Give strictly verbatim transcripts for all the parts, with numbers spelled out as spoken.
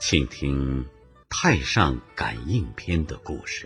请听《太上感应篇》的故事。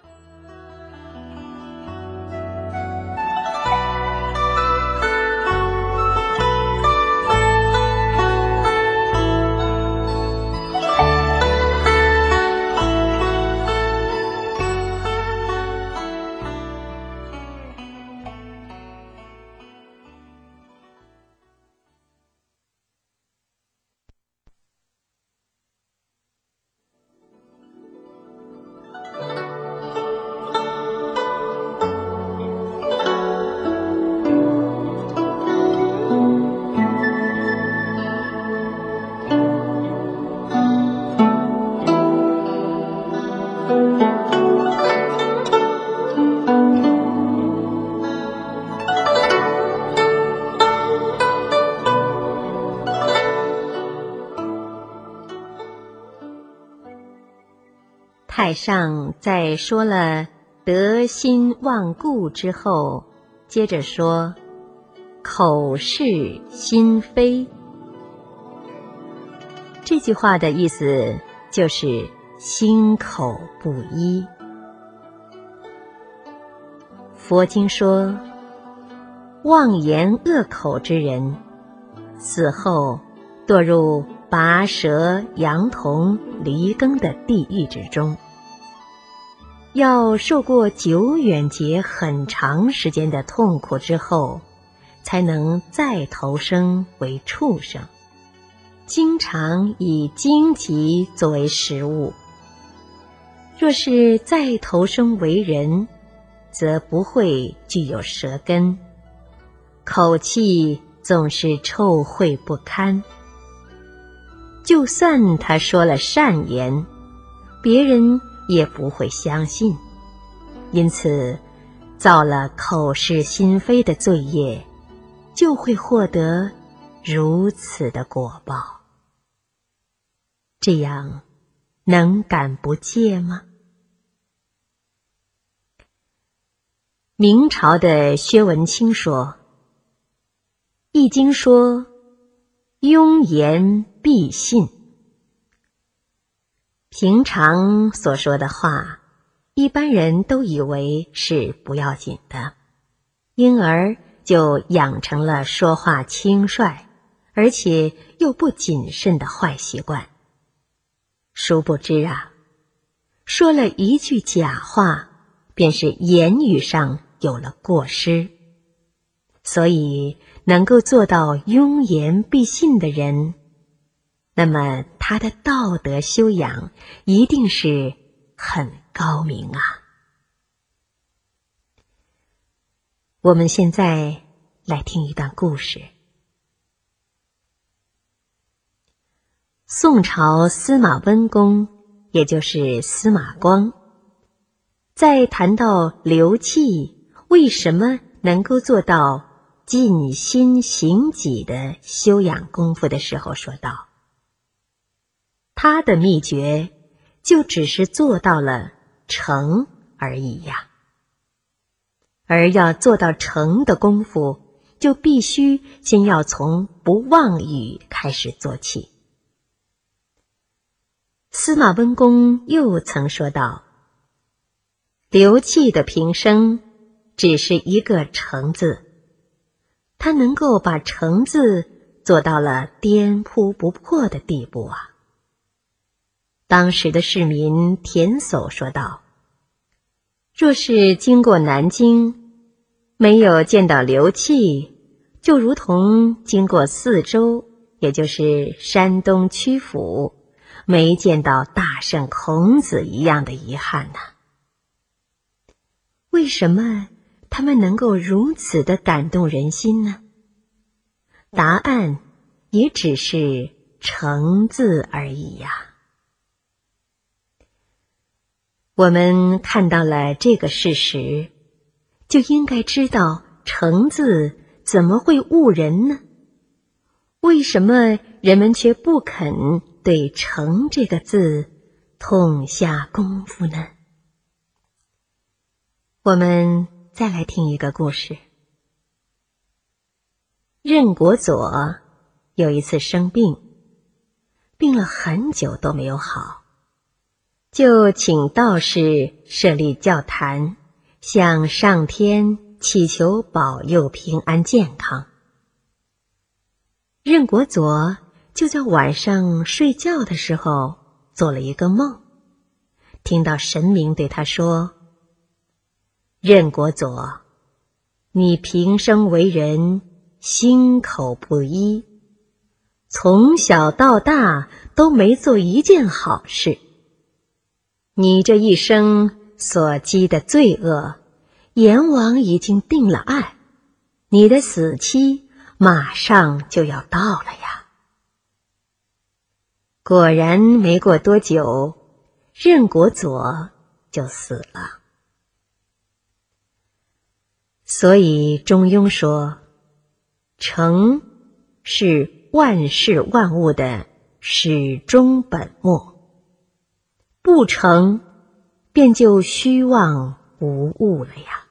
太上在说了得心忘故之后，接着说口是心非。这句话的意思就是心口不一。佛经说，妄言恶口之人，死后堕入拔舌、羊童、离耕的地狱之中，要受过久远劫很长时间的痛苦之后，才能再投生为畜生，经常以荆棘作为食物。若是再投生为人，则不会具有舌根，口气总是臭秽不堪。就算他说了善言，别人也不会相信，因此造了口是心非的罪业，就会获得如此的果报。这样能感不戒吗？明朝的薛文清说，易经说庸言必信。平常所说的话，一般人都以为是不要紧的，因而就养成了说话轻率，而且又不谨慎的坏习惯。殊不知啊，说了一句假话，便是言语上有了过失。所以能够做到庸言必信的人，那么他的道德修养一定是很高明啊。我们现在来听一段故事。宋朝司马温公，也就是司马光，在谈到刘契为什么能够做到尽心行己的修养功夫的时候说道，他的秘诀就只是做到了诚而已呀。而要做到诚的功夫，就必须先要从不妄语开始做起。司马温公又曾说道，刘契的平生只是一个诚字，他能够把诚字做到了颠扑不破的地步啊。当时的市民田叟说道，若是经过南京，没有见到刘契，就如同经过四周，也就是山东曲阜，没见到大圣孔子一样的遗憾呐、啊。为什么他们能够如此的感动人心呢？答案也只是诚字而已呀、啊。我们看到了这个事实，就应该知道诚字怎么会误人呢？为什么人们却不肯对诚这个字痛下功夫呢？我们再来听一个故事。任国佐有一次生病， 病了很久都没有好，就请道士设立教坛，向上天祈求保佑平安健康。任国佐就在晚上睡觉的时候做了一个梦，听到神明对他说：任国佐，你平生为人心口不一，从小到大都没做一件好事，你这一生所积的罪恶，阎王已经定了案，你的死期马上就要到了呀。果然没过多久，任国佐就死了。所以中庸说，成是万事万物的始终本末，不成便就虚妄无物了呀。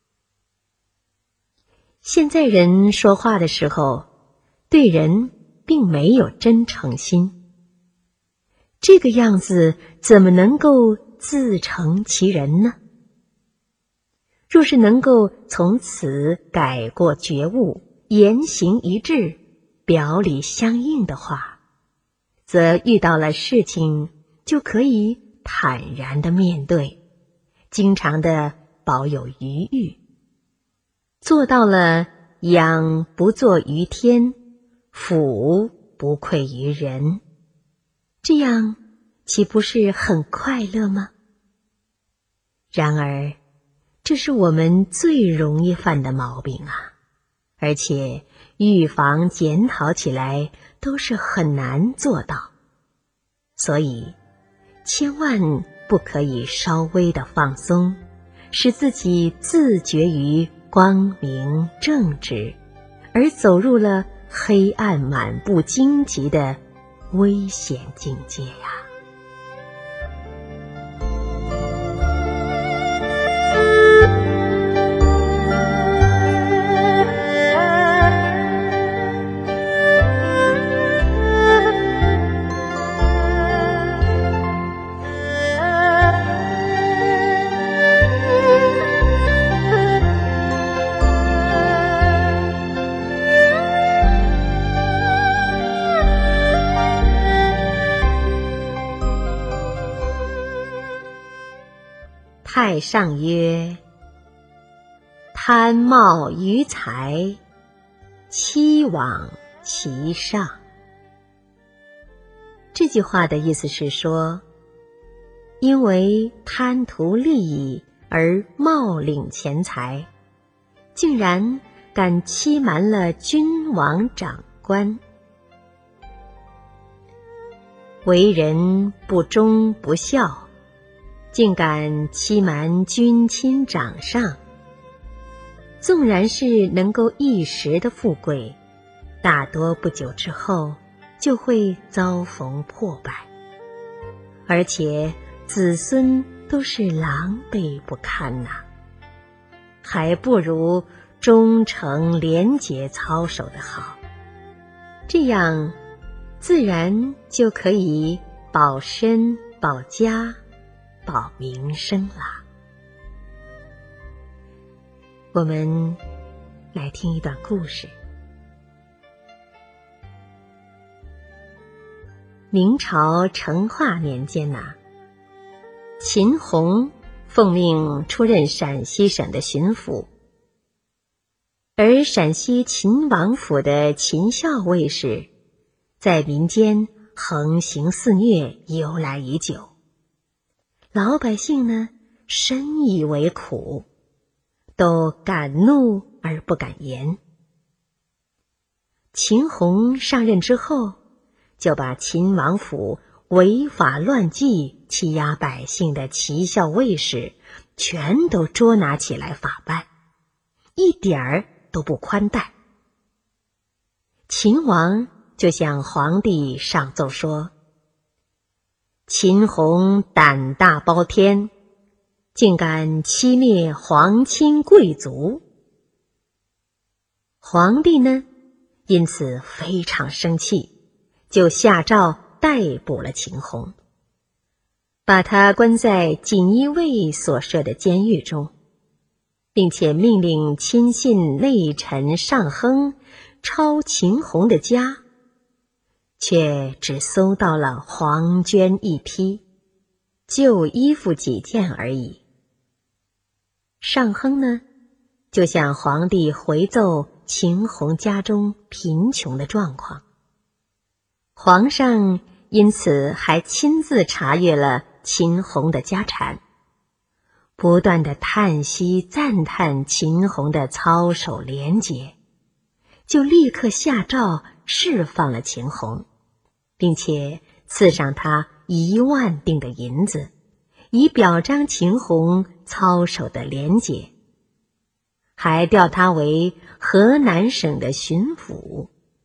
现在人说话的时候，对人并没有真诚心，这个样子怎么能够自成其人呢？若是能够从此改过觉悟，言行一致，表里相应的话，则遇到了事情就可以坦然地面对，经常地保有余裕，做到了养不作于天，俯不愧于人，这样岂不是很快乐吗？然而这是我们最容易犯的毛病啊，而且预防检讨起来都是很难做到，所以千万不可以稍微的放松，使自己自觉于光明正直，而走入了黑暗满布荆棘的危险境界呀。太上曰：贪貌于财，期往其上。这句话的意思是说，因为贪图利益而冒领钱财，竟然敢欺瞒了君王长官，为人不忠不孝，竟敢欺瞒君亲长上，纵然是能够一时的富贵，大多不久之后就会遭逢破败，而且子孙都是狼狈不堪呐、啊，还不如忠诚廉洁操守的好，这样自然就可以保身保家保名声啦。我们来听一段故事。明朝成化年间呐、啊，秦弘奉命出任陕西省的巡抚，而陕西秦王府的秦校卫士在民间横行肆虐，由来已久。老百姓呢，深以为苦，都敢怒而不敢言。秦弘上任之后，就把秦王府违法乱纪、欺压百姓的奇校卫士全都捉拿起来法办，一点儿都不宽待。秦王就向皇帝上奏说，秦弘胆大包天，竟敢欺灭皇亲贵族。皇帝呢，因此非常生气，就下诏逮捕了秦弘，把他关在锦衣卫所设的监狱中，并且命令亲信内臣尚亨抄秦弘的家，却只搜到了黄绢一批，旧衣服几件而已。尚亨呢，就向皇帝回奏秦弘家中贫穷的状况。皇上因此还亲自查阅了秦弘的家产，不断地叹息赞叹秦弘的操守廉洁，就立刻下诏释放了秦弘，并且赐上他一万锭的银子，以表彰秦弘操守的廉洁，还调他为河南省的巡抚。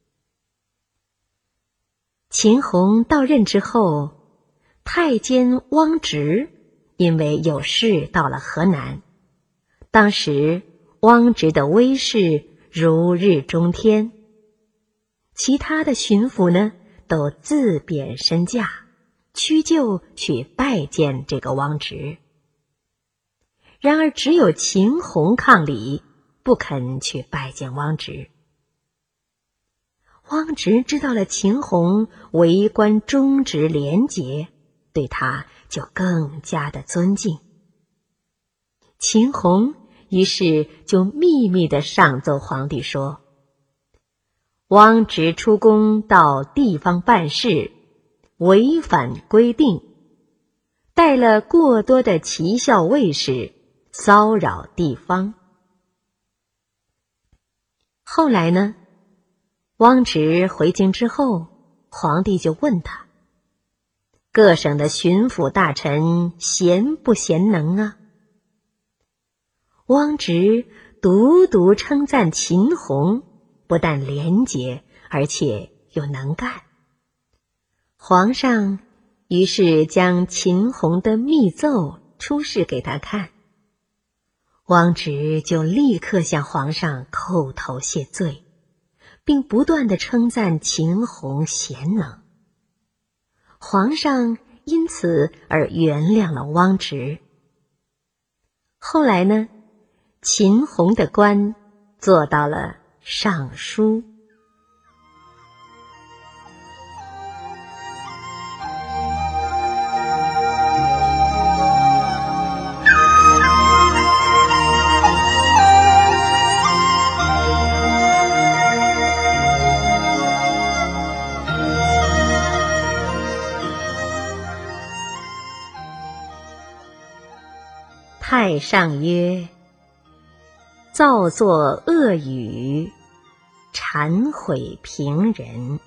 秦弘到任之后，太监汪直因为有事到了河南，当时汪直的威势如日中天，其他的巡抚呢都自贬身价，屈就去拜见这个汪直。然而只有秦弘抗礼，不肯去拜见汪直。汪直知道了秦弘为官忠直廉洁，对他就更加的尊敬。秦弘于是就秘密地上奏皇帝说，汪直出宫到地方办事，违反规定，带了过多的骑校卫士，骚扰地方。后来呢，汪直回京之后，皇帝就问他，各省的巡抚大臣贤不贤能啊？汪直独独称赞秦弘不但廉洁，而且又能干。皇上于是将秦弘的密奏出示给他看，汪直就立刻向皇上叩头谢罪，并不断地称赞秦弘贤能。皇上因此而原谅了汪直。后来呢，秦弘的官做到了尚书。太上曰：造作恶语，谄毁平人。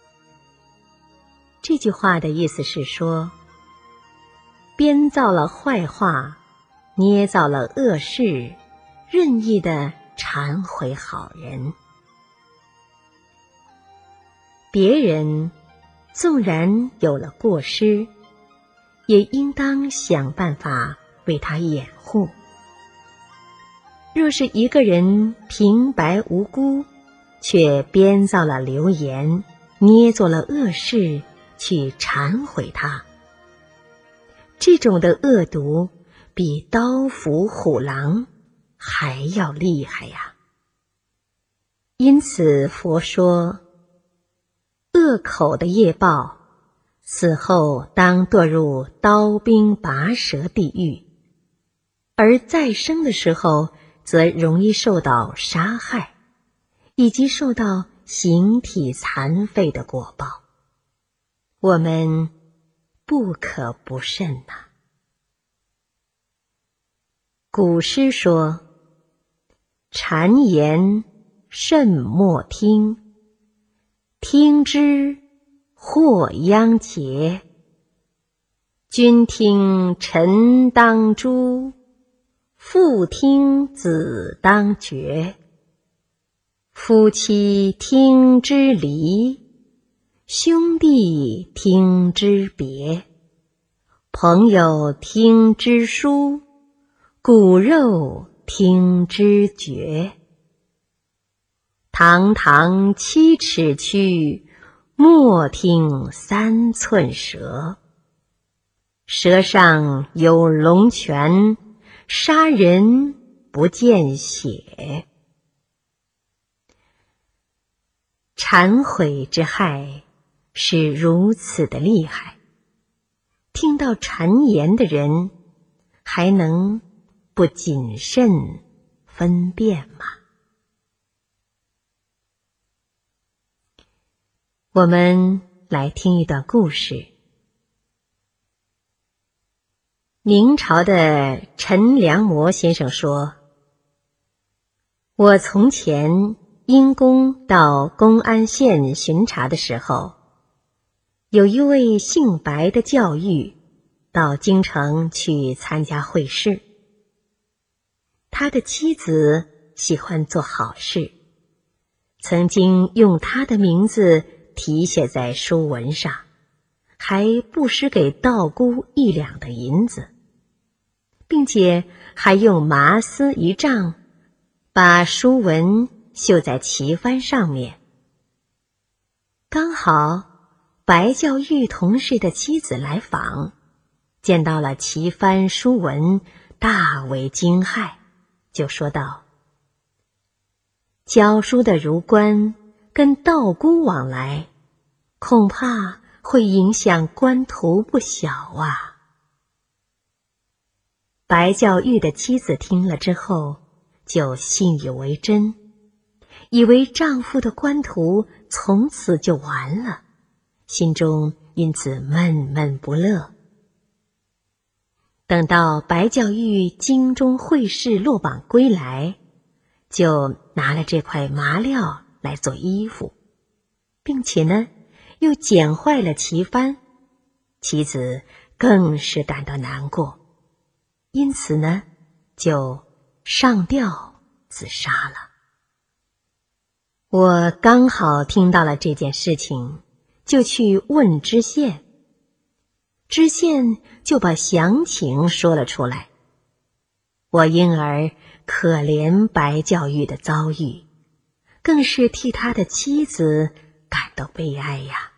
这句话的意思是说，编造了坏话，捏造了恶事，任意地谄毁好人。别人纵然有了过失，也应当想办法为他掩护。若是一个人平白无辜，却编造了流言，捏造了恶事去谄毁他，这种的恶毒比刀斧虎狼还要厉害呀。因此佛说，恶口的业报，死后当堕入刀兵拔舌地狱，而再生的时候则容易受到杀害，以及受到形体残废的果报。我们不可不慎呐、啊。古诗说，谗言慎莫听，听之祸殃结。君听臣当诛，父听子当绝。夫妻听之离，兄弟听之别。朋友听之疏，骨肉听之绝。堂堂七尺躯， 莫听三寸舌。舌上有龙泉，杀人不见血。忏悔之害是如此的厉害，听到谗言的人还能不谨慎分辨吗？我们来听一段故事。明朝的陈良模先生说，我从前因公到公安县巡查的时候，有一位姓白的教育到京城去参加会试。他的妻子喜欢做好事，曾经用他的名字题写在书文上，还布施给道姑一两的银子，并且还用麻丝一丈把书文绣在旗幡上面。刚好白教育同事的妻子来访，见到了旗幡书文，大为惊骇，就说道：教书的儒官跟道姑往来，恐怕会影响官途不小啊。白教育的妻子听了之后，就信以为真，以为丈夫的官途从此就完了，心中因此闷闷不乐。等到白教育京中会试落榜归来，就拿了这块麻料来做衣服，并且呢又剪坏了旗幡，妻子更是感到难过，因此呢就上吊自杀了。我刚好听到了这件事情，就去问知县，知县就把详情说了出来。我因而可怜白教育的遭遇，更是替他的妻子感到悲哀呀。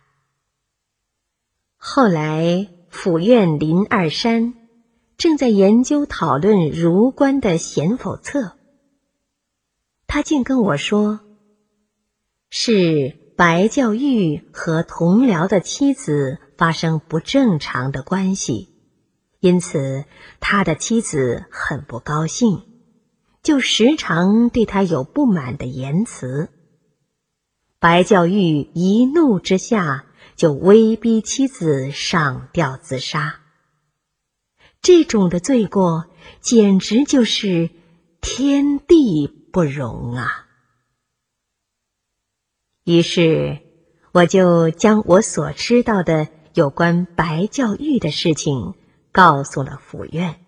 后来府院林二山正在研究讨论儒官的贤否策，他竟跟我说，是白教育和同僚的妻子发生不正常的关系，因此他的妻子很不高兴，就时常对他有不满的言辞。白教育一怒之下，就威逼妻子上吊自杀。这种的罪过简直就是天地不容啊！于是我就将我所知道的有关白教育的事情告诉了府院。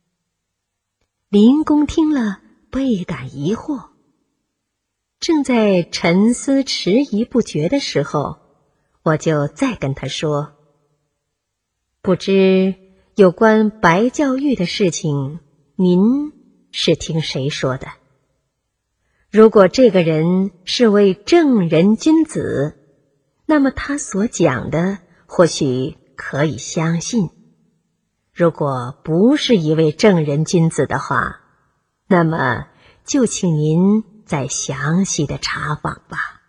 林公听了倍感疑惑，正在沉思迟疑不决的时候，我就再跟他说，不知有关白教育的事情，您是听谁说的？如果这个人是位正人君子，那么他所讲的或许可以相信。如果不是一位正人君子的话，那么就请您再详细的查访吧。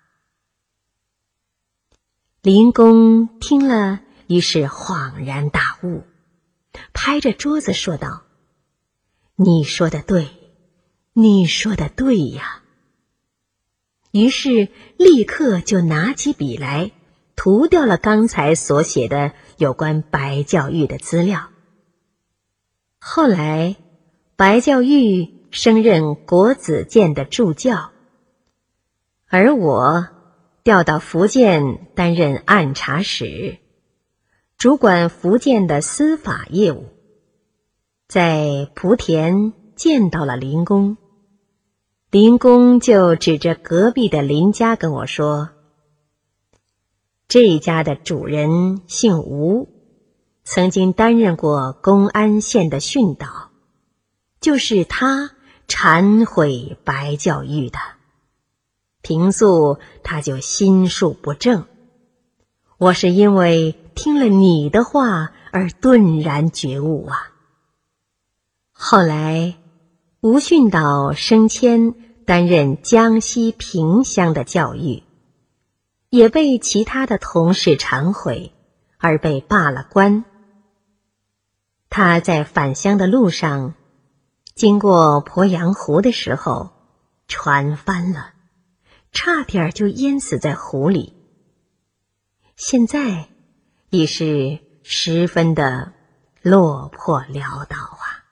林公听了，于是恍然大悟，拍着桌子说道：你说的对，你说的对呀。于是立刻就拿起笔来，涂掉了刚才所写的有关白教育的资料。后来白教育升任国子监的助教，而我调到福建担任按察使，主管福建的司法业务。在莆田见到了林公，林公就指着隔壁的林家跟我说，这家的主人姓吴，曾经担任过公安县的训导，就是他忏悔白教育的。平素他就心术不正， 我是因为听了你的话而顿然觉悟啊。后来吴训导升迁担任江西萍乡的教育，也被其他的同事忏悔，而被罢了官。他在返乡的路上，经过鄱阳湖的时候，船翻了，差点就淹死在湖里。现在已是十分的落魄潦倒啊。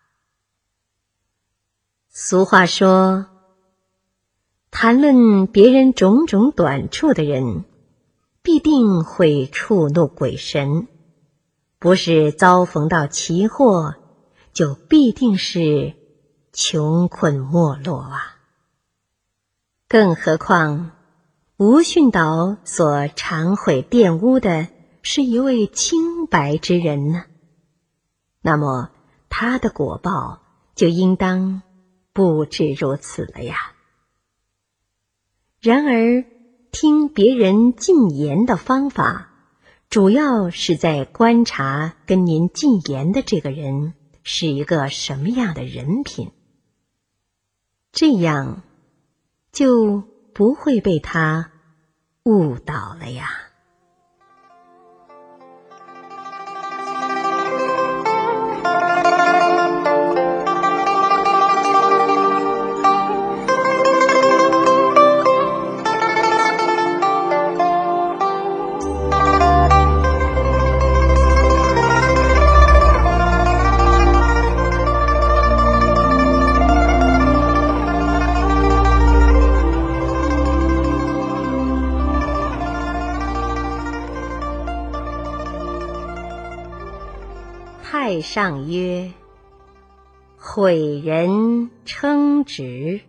俗话说，谈论别人种种短处的人，必定会触怒鬼神，不是遭逢到奇祸，就必定是穷困没落啊。更何况吴训导所忏悔玷污的是一位清白之人呢，那么他的果报就应当不止如此了呀。然而听别人进言的方法，主要是在观察跟您进言的这个人是一个什么样的人品，这样就不会被他误导了呀。太上曰：毁人称直。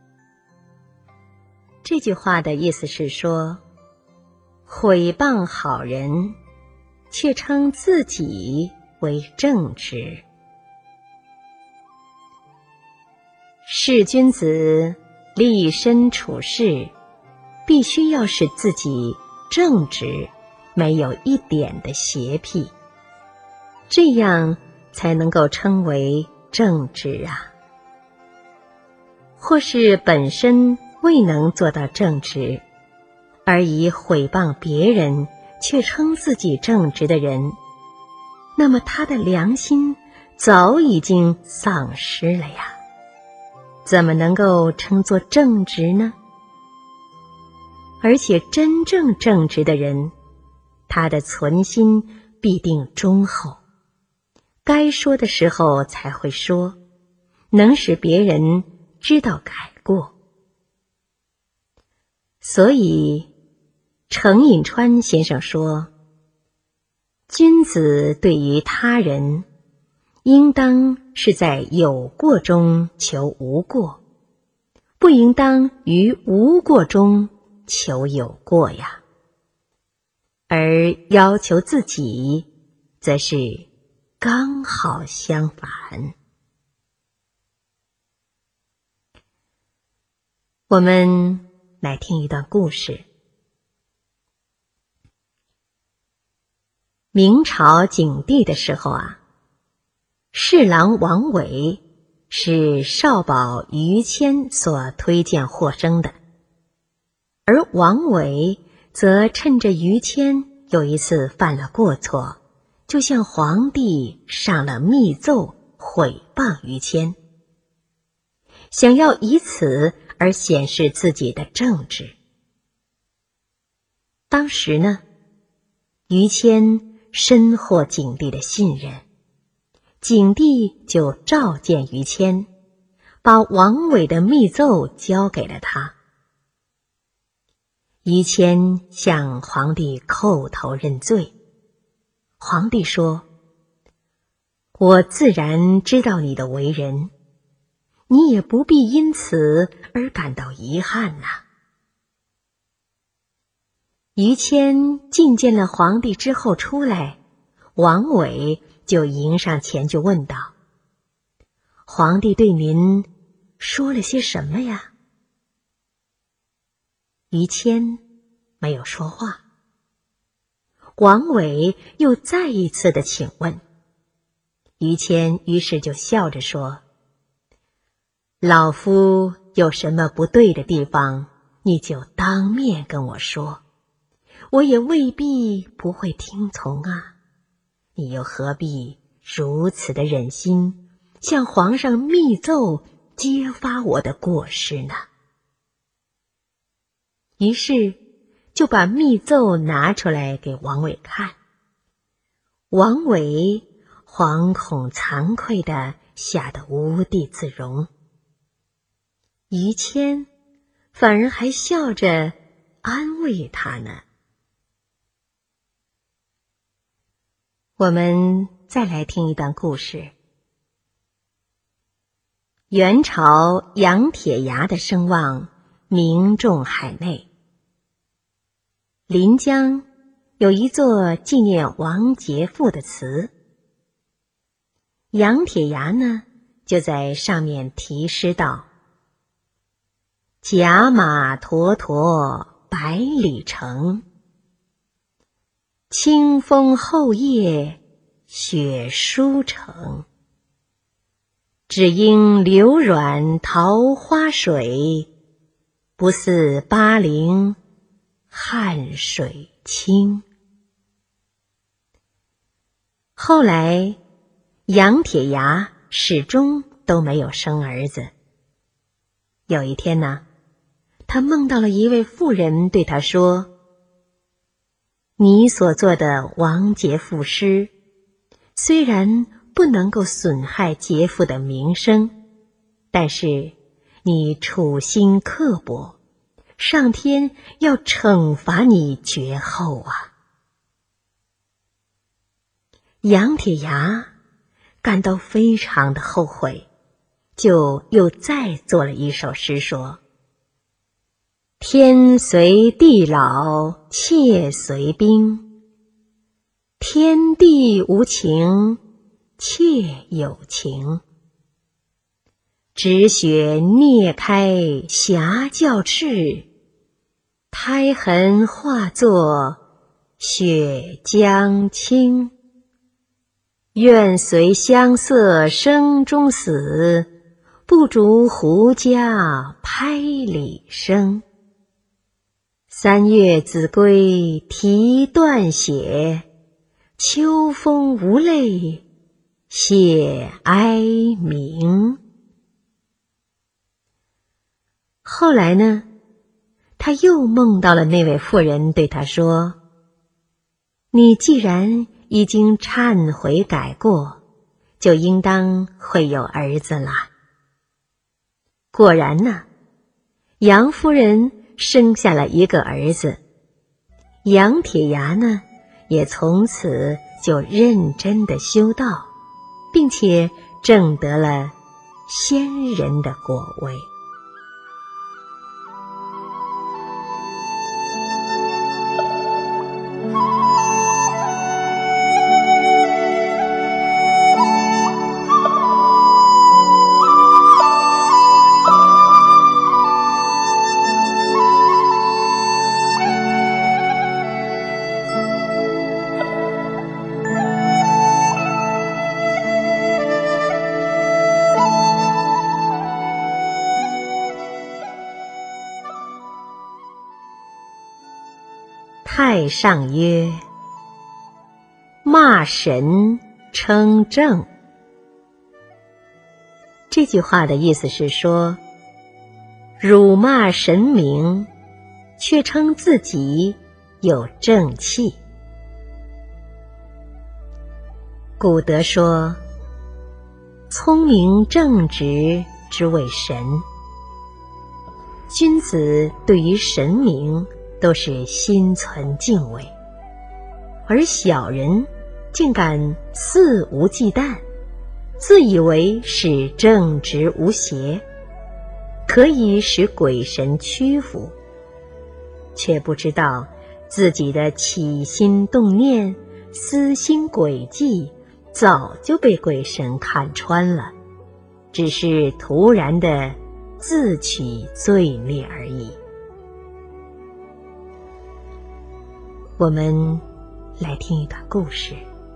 这句话的意思是说，毁谤好人，却称自己为正直。是君子立身处世，必须要使自己正直，没有一点的邪僻，这样才能够称为正直啊。或是本身未能做到正直，而以毁谤别人却称自己正直的人，那么他的良心早已经丧失了呀，怎么能够称作正直呢？而且真正正直的人，他的存心必定忠厚，该说的时候才会说，能使别人知道改过。所以程引川先生说，君子对于他人，应当是在有过中求无过，不应当于无过中求有过呀。而要求自己，则是刚好相反。我们来听一段故事。明朝景帝的时候啊，侍郎王伟是少保于谦所推荐获升的，而王伟则趁着于谦有一次犯了过错，就向皇帝上了密奏，毁谤于谦，想要以此而显示自己的正直。当时呢，于谦深获景帝的信任，景帝就召见于谦，把王伟的密奏交给了他。于谦向皇帝叩头认罪。皇帝说，我自然知道你的为人，你也不必因此而感到遗憾呐。于谦觐见了皇帝之后出来，王伟就迎上前就问道，皇帝对您说了些什么呀？于谦没有说话。 王伟又再一次的请问。于谦于是就笑着说：老夫有什么不对的地方，你就当面跟我说，我也未必不会听从啊。你又何必如此的忍心向皇上密奏揭发我的过失呢？于是就把密奏拿出来给王伟看。王伟惶恐惭愧地吓得无地自容。于谦反而还笑着安慰他呢。我们再来听一段故事。元朝杨铁牙的声望名重海内。临江有一座纪念王杰父的祠，杨铁牙呢就在上面题诗道：甲马驮驮百里程，清风后夜雪书成。只应流软桃花水，不似巴陵汉水清。后来杨铁牙始终都没有生儿子。有一天呢，他梦到了一位妇人对他说：你所做的王杰赋诗，虽然不能够损害杰父的名声，但是你处心刻薄，上天要惩罚你绝后啊。杨铁牙感到非常的后悔，就又再做了一首诗说：天随地老妾随兵，天地无情妾有情。止血裂开霞教翅，胎痕化作血浆清。愿随香色声中死，不逐胡笳拍里声。三月子规啼断血，秋风无泪谢哀鸣。后来呢，他又梦到了那位妇人对他说：你既然已经忏悔改过，就应当会有儿子啦。果然呢，杨夫人生下了一个儿子，杨铁牙呢也从此就认真的修道，并且证得了仙人的果位。太上曰：骂神称正。这句话的意思是说，辱骂神明，却称自己有正气。古德说，聪明正直之谓神。君子对于神明都是心存敬畏，而小人竟敢肆无忌惮，自以为是正直无邪，可以使鬼神屈服，却不知道自己的起心动念、私心诡计早就被鬼神看穿了，只是突然的自取罪孽而已。我们来听一段故事。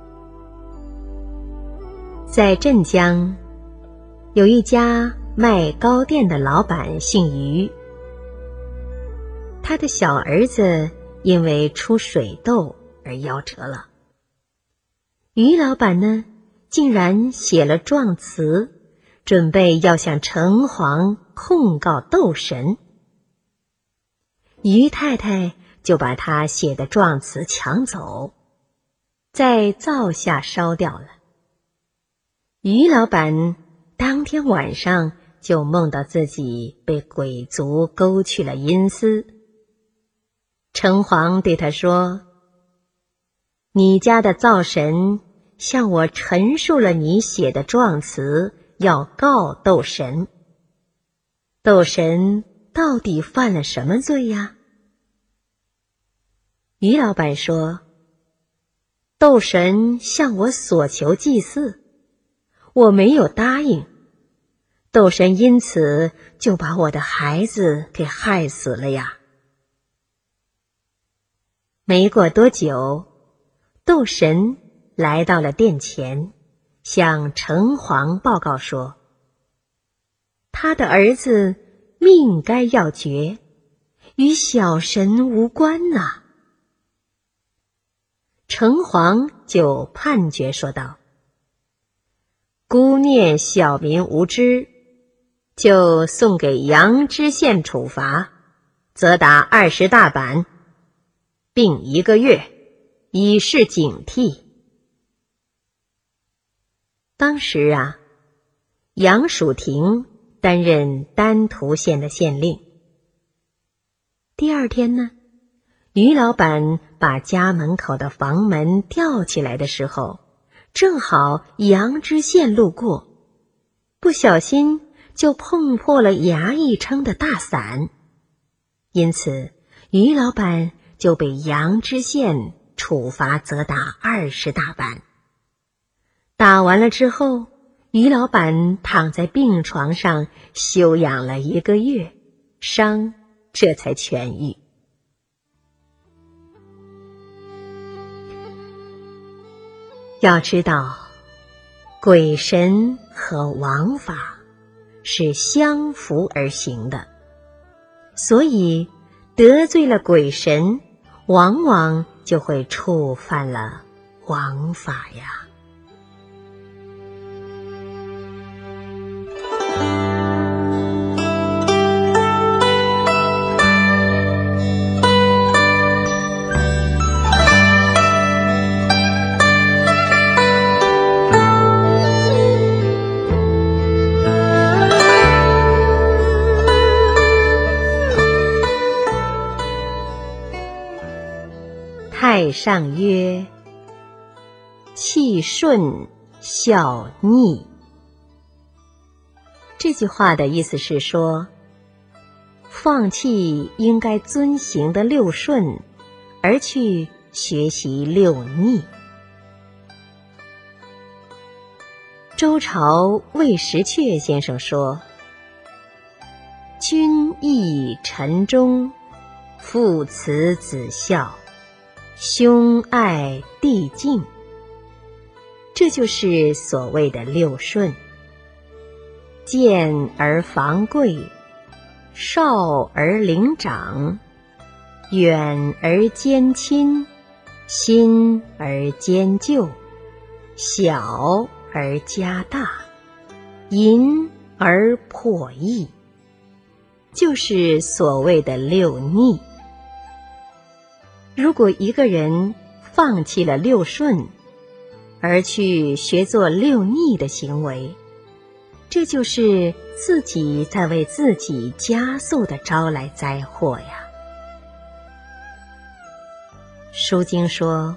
在镇江，有一家卖糕点的老板姓于，他的小儿子因为出水痘而夭折了。于老板呢，竟然写了状词，准备要向城隍控告窦神。于太太就把他写的状词抢走，在灶下烧掉了。于老板当天晚上就梦到自己被鬼族勾去了阴司。城隍对他说：你家的灶神向我陈述了你写的状词，要告窦神。窦神到底犯了什么罪呀？于老板说：窦神向我所求祭祀，我没有答应，窦神因此就把我的孩子给害死了呀。没过多久，窦神来到了殿前，向城隍报告说，他的儿子命该要绝，与小神无关呐、啊。城隍就判决说道：孤念小民无知，就送给阳知县处罚，责打二十大板，并一个月，以示警惕。当时啊，杨曙亭担任丹徒县的县令。第二天呢，于老板把家门口的房门吊起来的时候，正好杨知县路过，不小心就碰破了衙役撑的大伞，因此于老板就被杨知县处罚责打二十大板。打完了之后，于老板躺在病床上休养了一个月，伤这才痊愈。要知道，鬼神和王法是相符而行的，所以得罪了鬼神，往往就会触犯了王法呀。太上曰：气顺效逆。这句话的意思是说，放弃应该遵行的六顺，而去学习六逆。周朝魏时阙先生说：君义臣忠，父慈子孝，兄爱弟敬。这就是所谓的六顺：见而防贵，少而领长，远而兼亲，新而兼旧，小而加大，淫而破义，就是所谓的六逆。如果一个人放弃了六顺，而去学做六逆的行为，这就是自己在为自己加速地招来灾祸呀。书经说：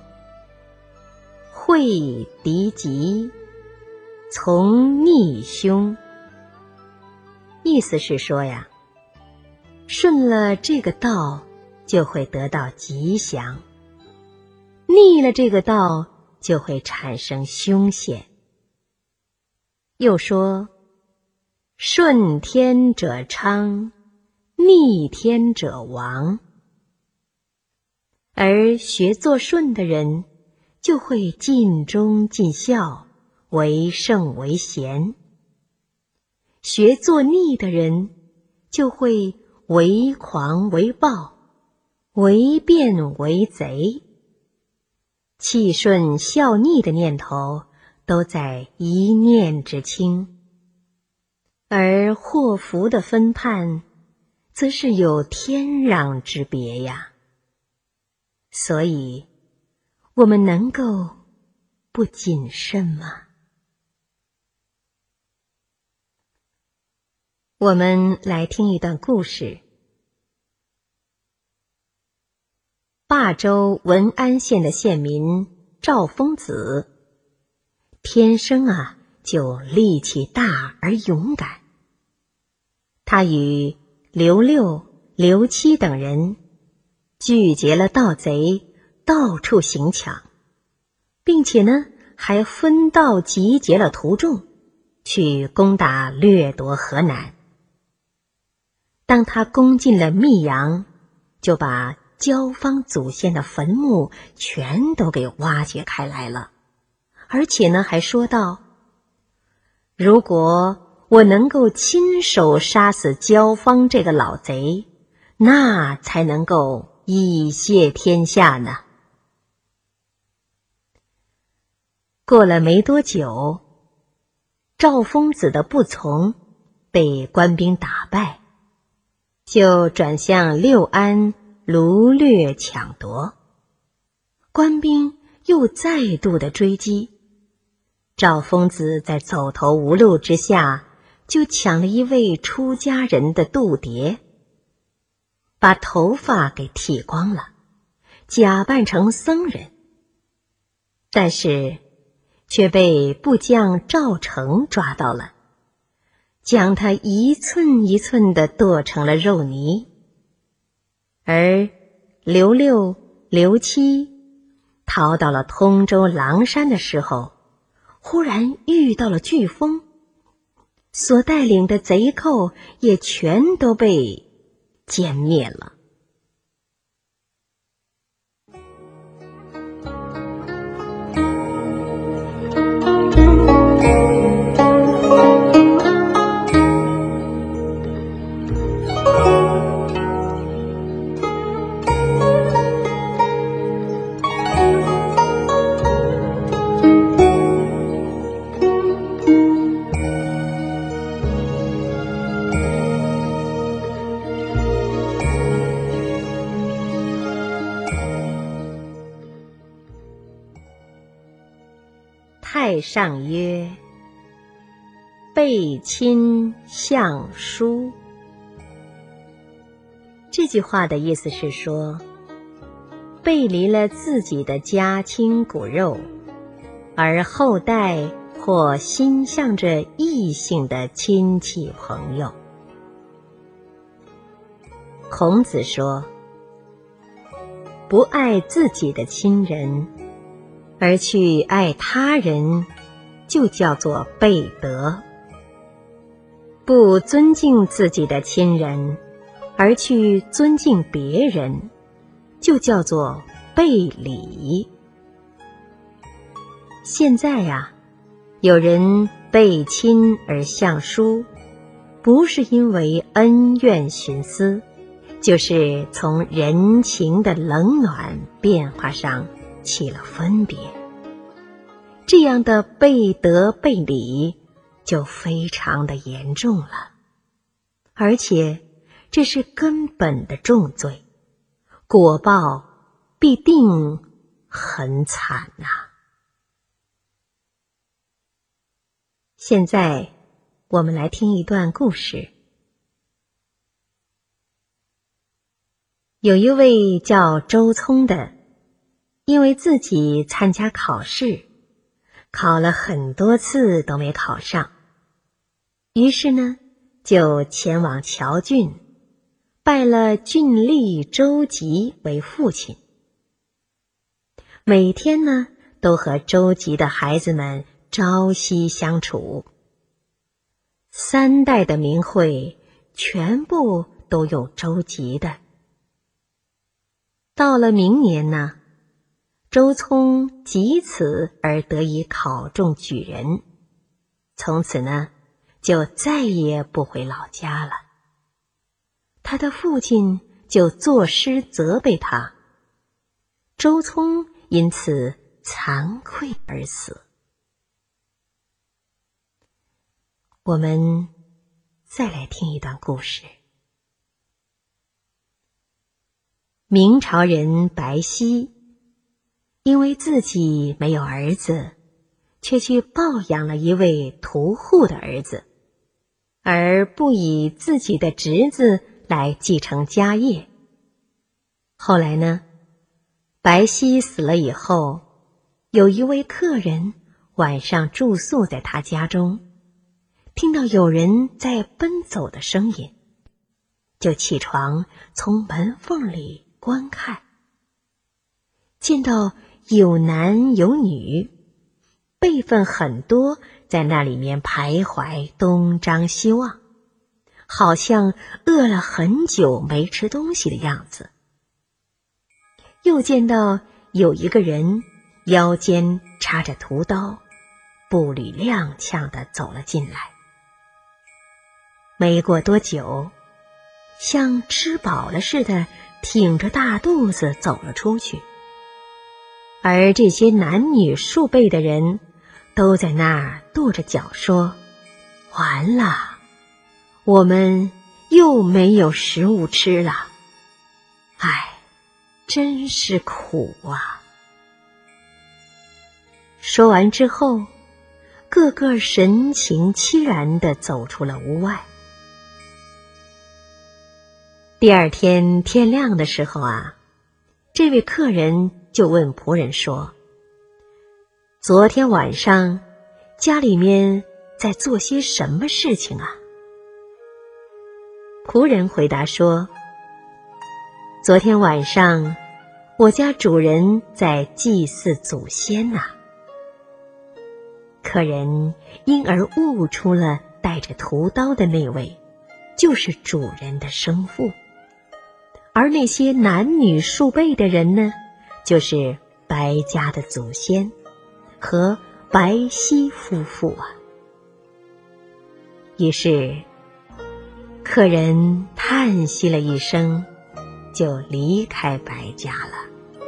会敌吉，从逆凶。意思是说呀，顺了这个道就会得到吉祥，逆了这个道就会产生凶险。又说：顺天者昌，逆天者亡。而学做顺的人就会尽忠尽孝，为圣为贤；学作逆的人就会为狂为暴，为变为贼。气顺孝逆的念头都在一念之轻，而祸福的分判则是有天壤之别呀。所以我们能够不谨慎吗？我们来听一段故事。霸州文安县的县民赵疯子，天生啊就力气大而勇敢。他与刘六、刘七等人聚结了盗贼，到处行抢，并且呢还分道集结了徒众，去攻打掠夺河南。当他攻进了密阳，就把焦方祖先的坟墓全都给挖掘开来了，而且呢还说道，如果我能够亲手杀死焦方这个老贼，那才能够以谢天下呢。过了没多久，赵疯子的不从被官兵打败，就转向六安掳掠抢夺。官兵又再度的追击，赵疯子在走投无路之下，就抢了一位出家人的度牒，把头发给剃光了，假扮成僧人，但是却被部将赵成抓到了，将他一寸一寸地剁成了肉泥。而刘六、刘七逃到了通州狼山的时候，忽然遇到了飓风，所带领的贼寇也全都被歼灭了。太上曰：背亲向疏。这句话的意思是说，背离了自己的家亲骨肉，而后代或心向着异性的亲戚朋友。孔子说，不爱自己的亲人，而去爱他人，就叫做背德；不尊敬自己的亲人，而去尊敬别人，就叫做背礼。现在呀、啊，有人背亲而向疏，不是因为恩怨寻思，就是从人情的冷暖变化上起了分别。这样的背德背礼就非常的严重了，而且这是根本的重罪，果报必定很惨呐、啊。现在我们来听一段故事。有一位叫周聪的，因为自己参加考试，考了很多次都没考上，于是呢，就前往谯郡，拜了郡吏周吉为父亲。每天呢，都和周吉的孩子们朝夕相处，三代的名讳全部都用周吉的。到了明年呢， 周聪即此而得以考中举人，从此呢，就再也不回老家了。他的父亲就作诗责备他，周聪因此惭愧而死。我们再来听一段故事。明朝人白皙因为自己没有儿子，却去抱养了一位屠户的儿子，而不以自己的侄子来继承家业。后来呢，白皙死了以后，有一位客人晚上住宿在他家中，听到有人在奔走的声音，就起床从门缝里观看，见到有男有女，辈分很多，在那里面徘徊东张西望，好像饿了很久没吃东西的样子。又见到有一个人腰间插着屠刀，步履踉跄地走了进来。没过多久，像吃饱了似的，挺着大肚子走了出去。而这些男女数辈的人都在那儿跺着脚说：完了，我们又没有食物吃了，唉，真是苦啊。说完之后，个个神情凄然地走出了屋外。第二天天亮的时候啊，这位客人就问仆人说：昨天晚上家里面在做些什么事情啊？仆人回答说：昨天晚上我家主人在祭祀祖先呐、啊。客人因而悟出了带着屠刀的那位就是主人的生父，而那些男女数辈的人呢，就是白家的祖先和白皙夫妇啊。于是客人叹息了一声，就离开白家了。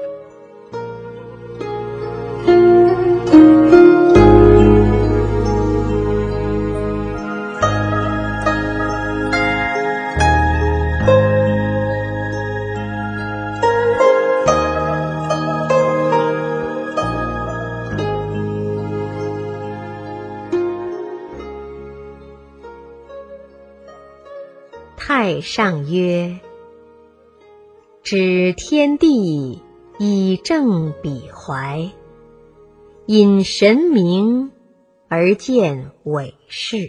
太上曰：指天地以正彼怀，引神明而见伪事。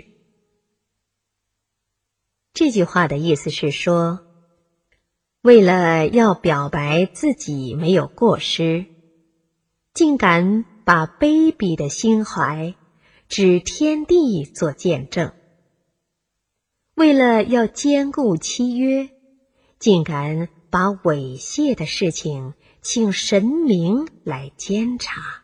这句话的意思是说，为了要表白自己没有过失，竟敢把卑鄙的心怀指天地做见证；为了要兼顾契约，竟敢把猥亵的事情请神明来监察。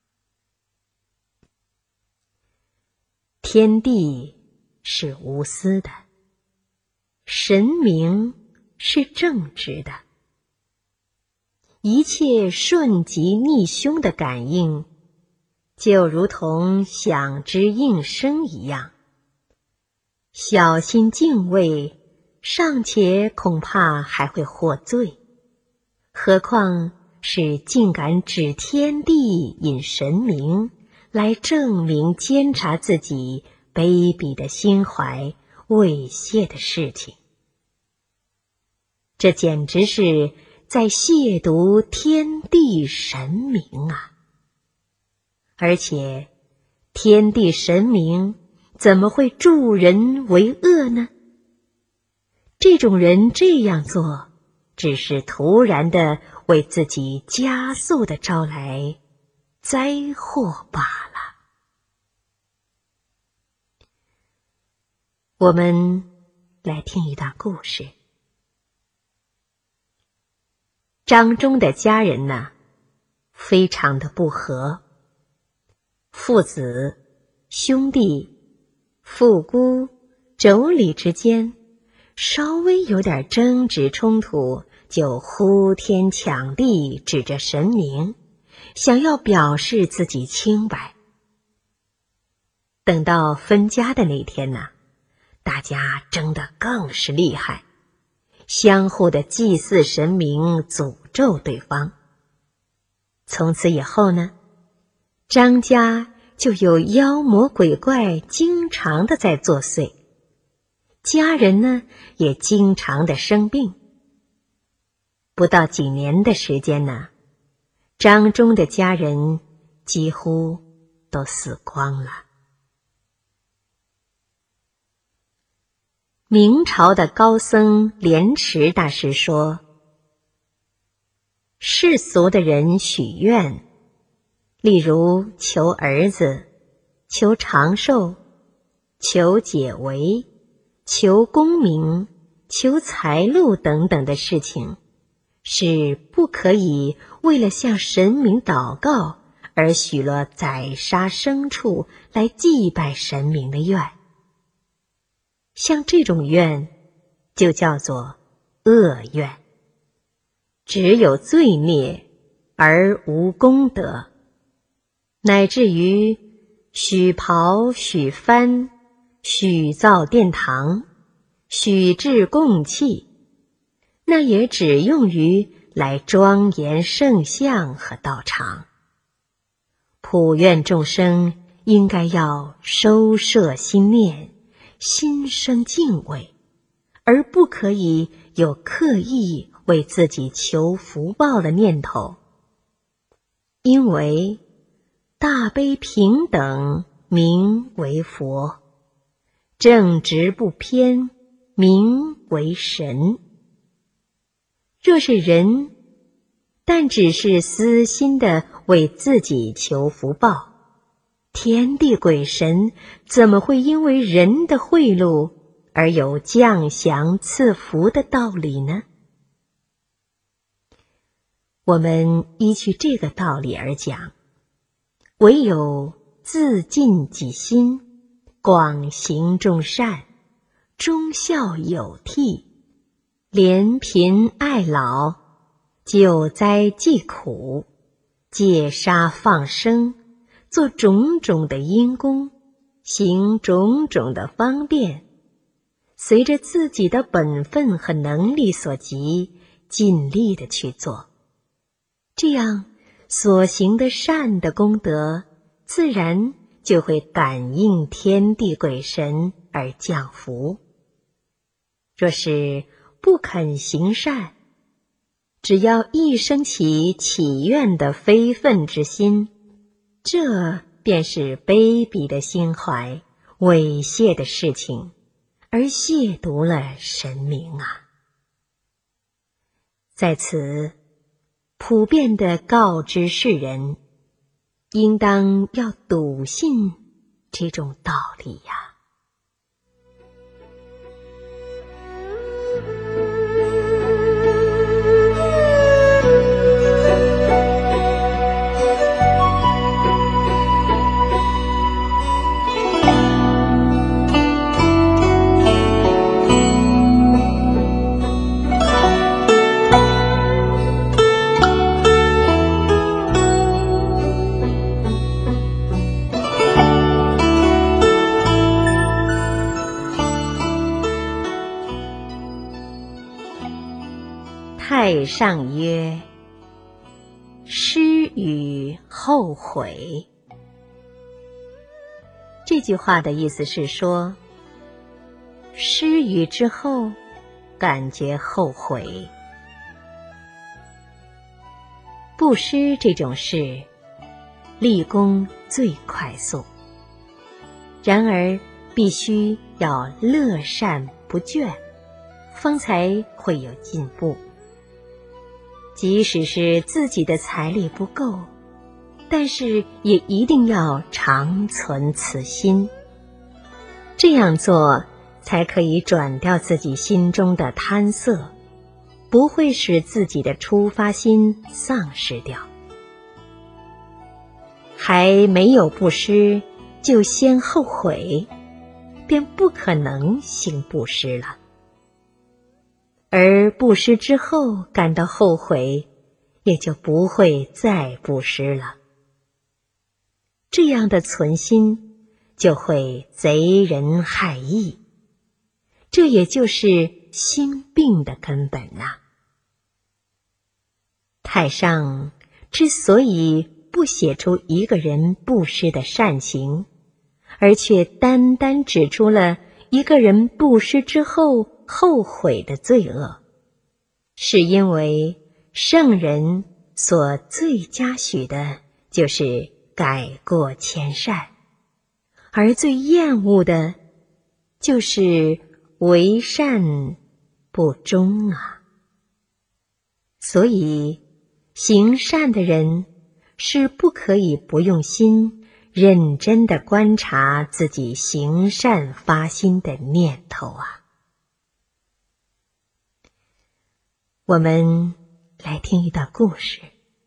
天地是无私的，神明是正直的，一切顺吉逆凶的感应，就如同响之应声一样，小心敬畏，尚且恐怕还会获罪，何况是竟敢指天地引神明来证明监察自己卑鄙的心怀猥亵的事情。这简直是在亵渎天地神明啊！而且天地神明怎么会助人为恶呢？这种人这样做，只是突然的为自己加速的招来灾祸罢了。我们来听一段故事。张忠的家人呢， 非常的不和。父子、兄弟、父姑、妯娌之间稍微有点争执冲突，就呼天抢地，指着神明，想要表示自己清白。等到分家的那天呢，大家争得更是厉害，相互的祭祀神明，诅咒对方。从此以后呢，张家就有妖魔鬼怪经常的在作祟，家人呢也经常的生病。不到几年的时间呢，张忠的家人几乎都死光了。明朝的高僧莲池大师说，世俗的人许愿，例如求儿子、求长寿、求解围、求功名、求财路等等的事情，是不可以为了向神明祷告而许了宰杀牲畜来祭拜神明的愿。像这种愿就叫做恶愿，只有罪孽而无功德，乃至于许袍、许幡、许造殿堂、许制供器，那也只用于来庄严圣像和道场。普愿众生应该要收摄心念，心生敬畏，而不可以有刻意为自己求福报的念头。因为大悲平等名为佛，正直不偏名为神。若是人但只是私心的为自己求福报，天地鬼神怎么会因为人的贿赂而有降祥赐福的道理呢？我们依据这个道理而讲，唯有自尽己心，广行众善，忠孝有悌，怜贫爱老，救灾济苦，戒杀放生，做种种的因功，行种种的方便，随着自己的本分和能力所及，尽力的去做，这样所行的善的功德，自然就会感应天地鬼神而降福。若是不肯行善，只要一生起祈愿的非分之心，这便是卑鄙的心怀，猥亵的事情，而亵渎了神明啊！在此普遍地告知世人，应当要笃信这种道理呀。太上曰：施与后悔。这句话的意思是说，施与之后感觉后悔。布施这种事，立功最快速，然而必须要乐善不倦，方才会有进步。即使是自己的财力不够，但是也一定要常存此心，这样做才可以转掉自己心中的贪色，不会使自己的出发心丧失掉。 还没有布施就先后悔，便不可能行布施了。而布施之后感到后悔，也就不会再布施了。这样的存心就会贼人害义，这也就是心病的根本呐。太上之所以不写出一个人布施的善行，而却单单指出了一个人布施之后后悔的罪恶，是因为圣人所最嘉许的就是改过迁善，而最厌恶的就是为善不忠啊。所以行善的人是不可以不用心认真地观察自己行善发心的念头啊。我们来听一段故事。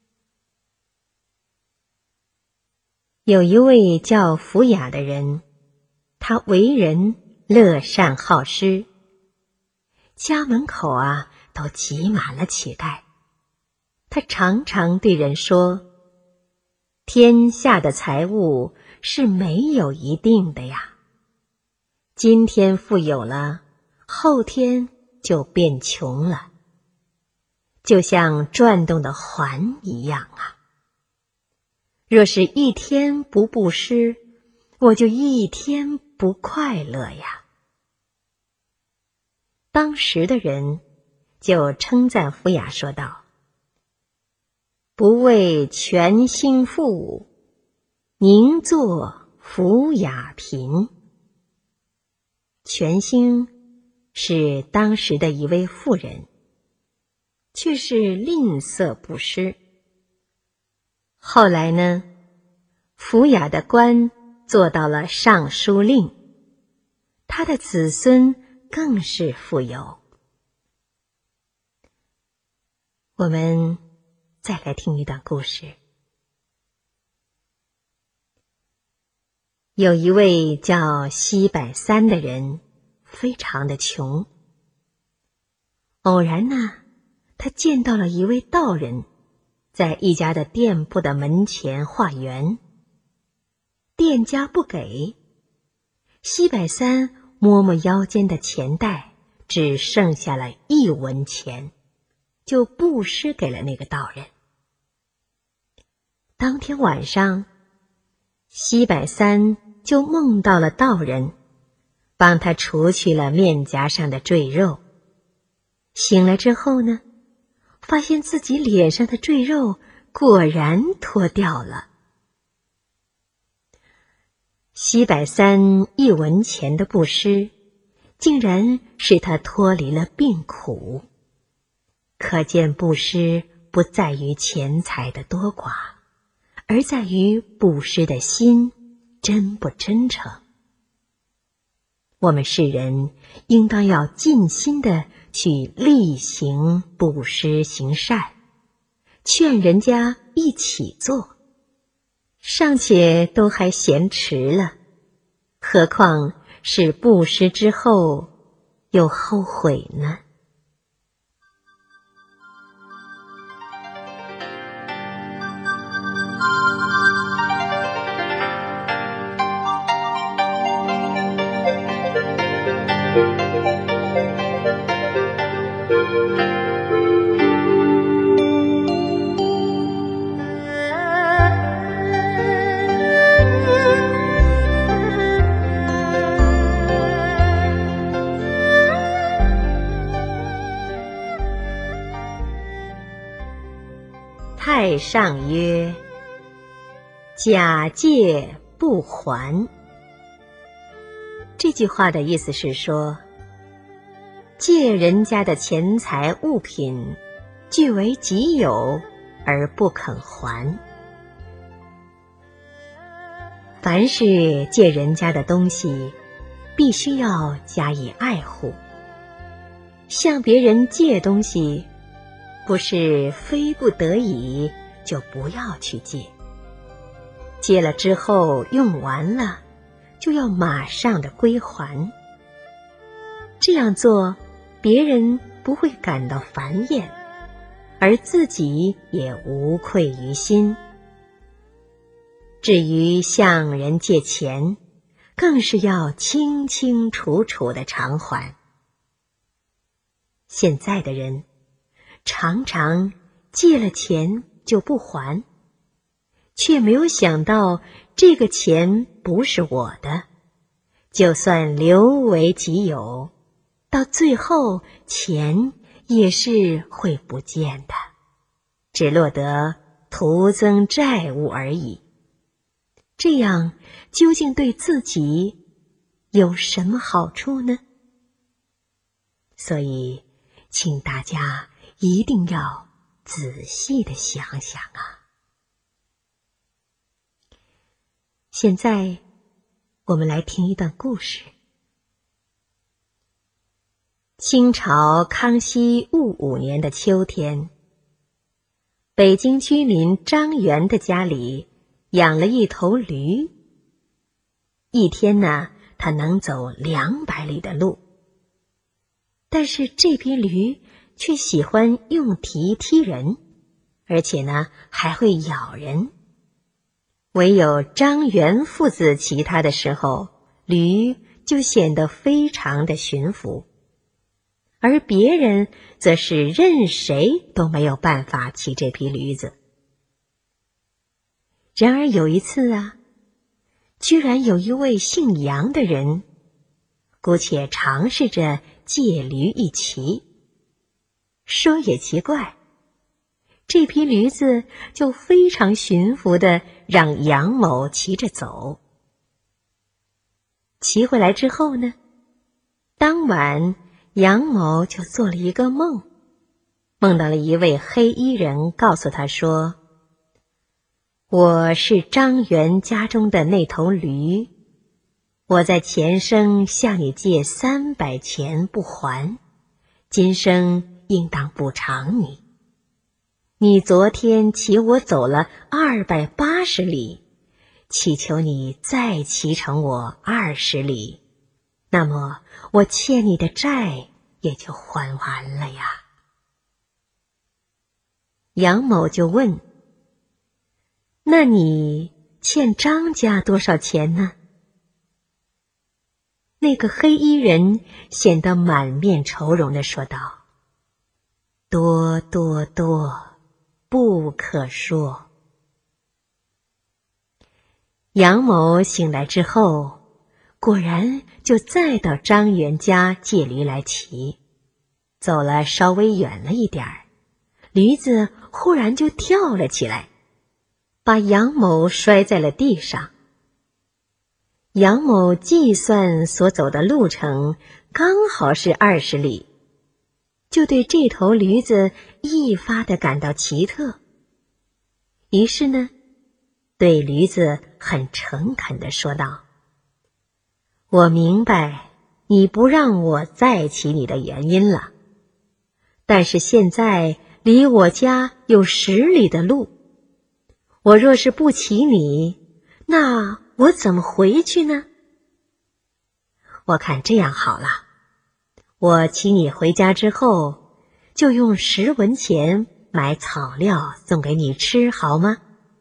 有一位叫福雅的人，他为人乐善好施，家门口啊都挤满了乞丐。他常常对人说，天下的财物是没有一定的呀，今天富有了，后天就变穷了，就像转动的环一样啊。若是一天不布施，我就一天不快乐呀。当时的人就称赞福雅说道，不为全兴富，宁作福雅贫。全兴是当时的一位妇人，却是吝啬布施。后来呢，福雅的官做到了尚书令，他的子孙更是富有。我们再来听一段故事。有一位叫西柏三的人，非常的穷。偶然呢，他见到了一位道人，在一家的店铺的门前化缘。店家不给，西柏三摸摸腰间的钱袋，只剩下了一文钱，就布施给了那个道人。当天晚上，西柏三就梦到了道人，帮他除去了面颊上的赘肉。醒来之后呢，发现自己脸上的赘肉果然脱掉了。西柏三一文钱的布施，竟然使他脱离了病苦。可见布施不在于钱财的多寡，而在于布施的心真不真诚。我们世人应当要尽心的去力行布施行善，劝人家一起做，尚且都还嫌迟了，何况是布施之后又后悔呢？太上曰：假借不还。这句话的意思是说，借人家的钱财物品据为己有而不肯还。凡是借人家的东西，必须要加以爱护。向别人借东西，不是非不得已就不要去借。 借了之后用完了，就要马上的归还。这样做，别人不会感到烦厌，而自己也无愧于心。至于向人借钱，更是要清清楚楚的偿还。现在的人常常借了钱就不还，却没有想到这个钱不是我的，就算留为己有，到最后钱也是会不见的，只落得徒增债务而已。这样究竟对自己有什么好处呢？所以请大家一定要仔细的想想啊。现在我们来听一段故事。清朝康熙戊午年的秋天，北京居民张元的家里养了一头驴。一天呢，他能走两百里的路，但是这匹驴却喜欢用蹄踢人，而且呢还会咬人。唯有张元父子骑它的时候，驴就显得非常的驯服，而别人则是任谁都没有办法骑这匹驴子。然而有一次啊，居然有一位姓杨的人，姑且尝试着借驴一骑。说也奇怪，这匹驴子就非常驯服地让杨某骑着走。骑回来之后呢，当晚杨某就做了一个梦，梦到了一位黑衣人告诉他说，我是张元家中的那头驴，我在前生向你借三百钱不还，今生应当补偿你。你昨天骑我走了二百八十里，祈求你再骑乘我二十里，那么我欠你的债也就还完了呀。杨某就问，那你欠张家多少钱呢？那个黑衣人显得满面愁容地说道，多多多，不可说。杨某醒来之后，果然就再到张元家借驴来骑。走了稍微远了一点儿，驴子忽然就跳了起来，把杨某摔在了地上。杨某计算所走的路程刚好是二十里，就对这头驴子一发地感到奇特。于是呢，对驴子很诚恳地说道，我明白你不让我再骑你的原因了，但是现在离我家有十里的路，我若是不骑你，那我怎么回去呢？我看这样好了，我骑你回家之后，就用十文钱买草料送给你吃，好吗？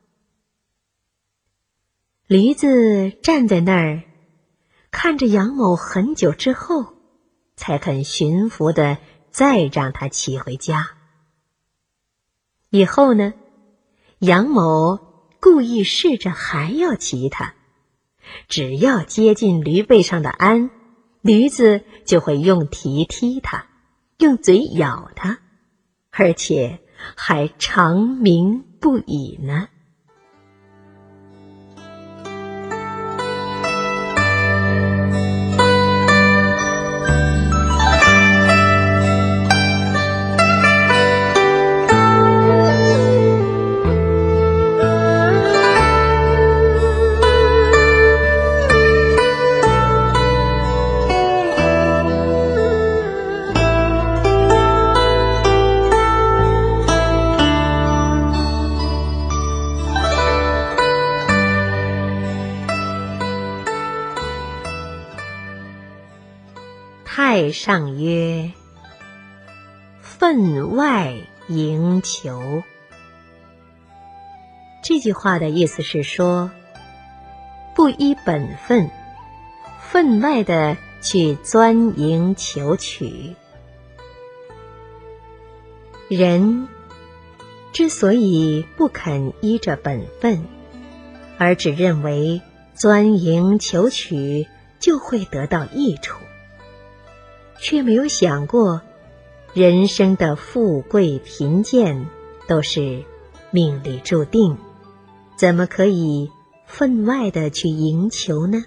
驴子站在那儿，看着杨某很久之后，才肯驯服的再让他骑回家。以后呢，杨某故意试着还要骑他，只要接近驴背上的鞍，驴子就会用蹄踢他，用嘴咬他，而且还长鸣不已呢。 太上曰：分外迎求。这句话的意思是说，不依本分，分外的去钻营求取。人之所以不肯依着本分，而只认为钻营求取就会得到益处，却没有想过人生的富贵贫贱都是命里注定，怎么可以分外的去迎求呢？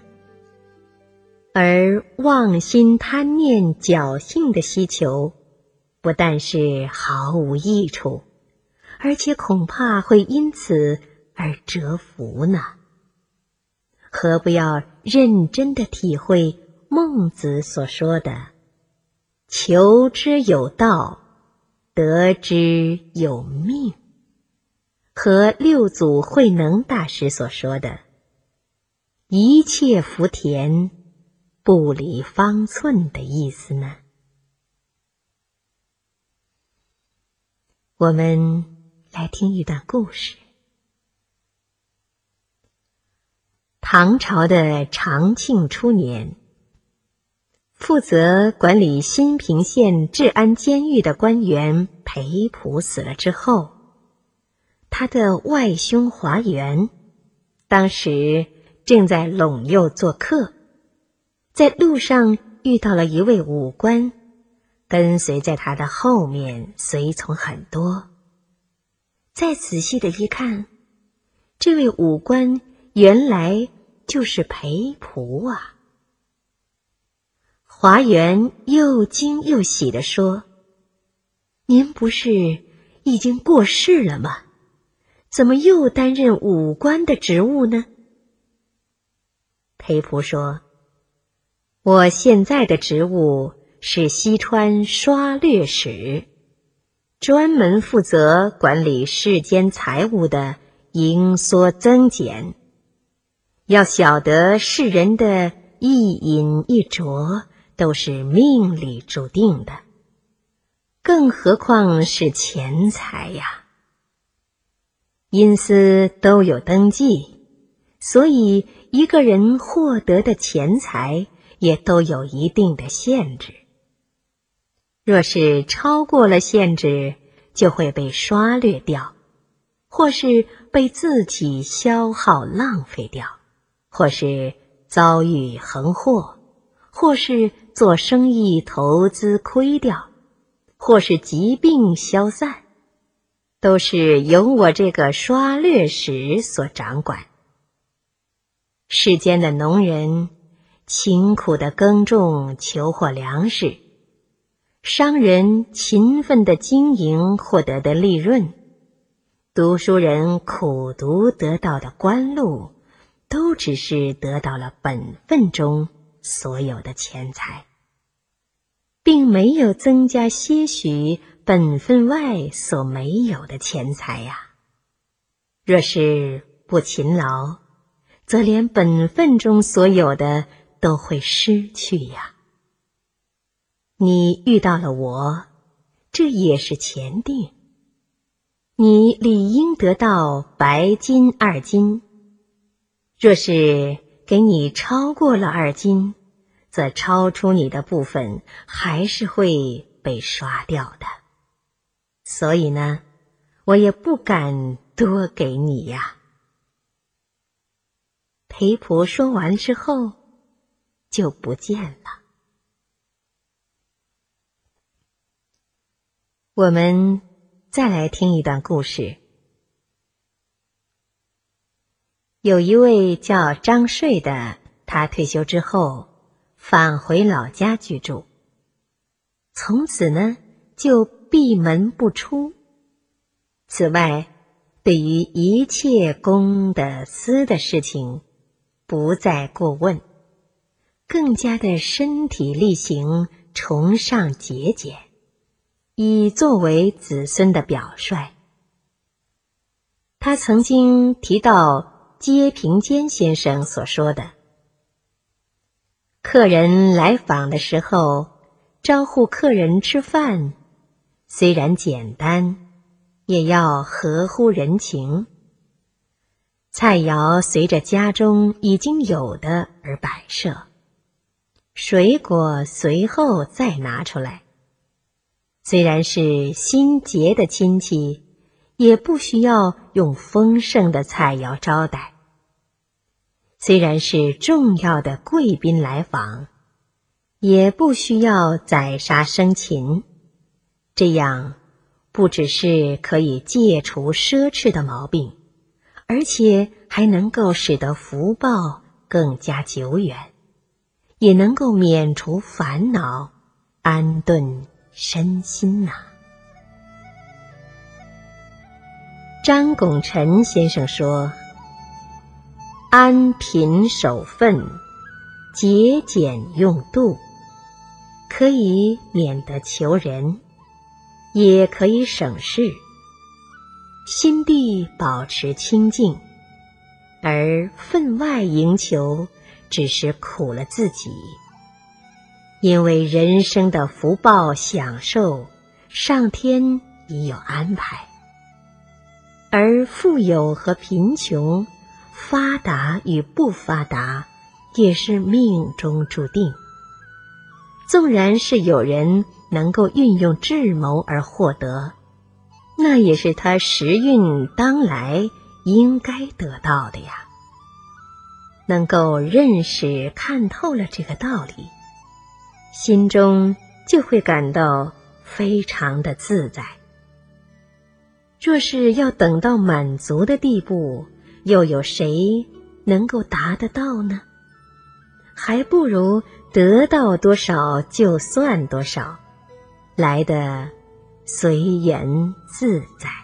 而妄心贪念侥幸的希求，不但是毫无益处，而且恐怕会因此而折福呢。何不要认真地体会孟子所说的求之有道，得之有命，和六祖慧能大师所说的一切福田，不离方寸的意思呢？我们来听一段故事。唐朝的长庆初年，负责管理新平县治安监狱的官员裴普死了之后，他的外兄华元当时正在陇右做客，在路上遇到了一位武官，跟随在他的后面随从很多。再仔细的一看，这位武官原来就是裴璞啊。华元又惊又喜地说：您不是已经过世了吗？怎么又担任武官的职务呢？裴璞说：我现在的职务是西川刷略使，专门负责管理世间财物的盈缩增减。要晓得世人的一饮一啄都是命里注定的，更何况是钱财呀。阴司都有登记，所以一个人获得的钱财也都有一定的限制。若是超过了限制，就会被刷略掉，或是被自己消耗浪费掉，或是遭遇横祸，或是做生意投资亏掉，或是疾病消散，都是由我这个刷略使所掌管。世间的农人勤苦的耕种求获粮食，商人勤奋的经营获得的利润，读书人苦读得到的官禄，都只是得到了本分中所有的钱财，并没有增加些许本分外所没有的钱财呀。若是不勤劳，则连本分中所有的都会失去呀。你遇到了我，这也是前定，你理应得到白金二斤。若是给你超过了二斤，则超出你的部分还是会被刷掉的。所以呢，我也不敢多给你呀。裴璞说完之后，就不见了。我们再来听一段故事。有一位叫张税的，他退休之后返回老家居住，从此呢就闭门不出。此外，对于一切公的私的事情不再过问，更加的身体力行，崇尚节俭，以作为子孙的表率。他曾经提到阶平坚先生所说的：客人来访的时候， 招呼客人吃饭，虽然简单，也要合乎人情。菜肴随着家中已经有的而摆设，水果随后再拿出来。虽然是新结的亲戚，也不需要用丰盛的菜肴招待。虽然是重要的贵宾来访，也不需要宰杀生禽。这样不只是可以戒除奢侈的毛病，而且还能够使得福报更加久远，也能够免除烦恼，安顿身心呐、啊。张拱辰先生说，安贫守分，节俭用度，可以免得求人，也可以省事，心地保持清净，而分外迎求只是苦了自己。因为人生的福报享受，上天已有安排，而富有和贫穷，发达与不发达，也是命中注定。纵然是有人能够运用智谋而获得，那也是他时运当来应该得到的呀。能够认识看透了这个道理，心中就会感到非常的自在。若是要等到满足的地步，又有谁能够达得到呢？还不如得到多少就算多少，来得随缘自在。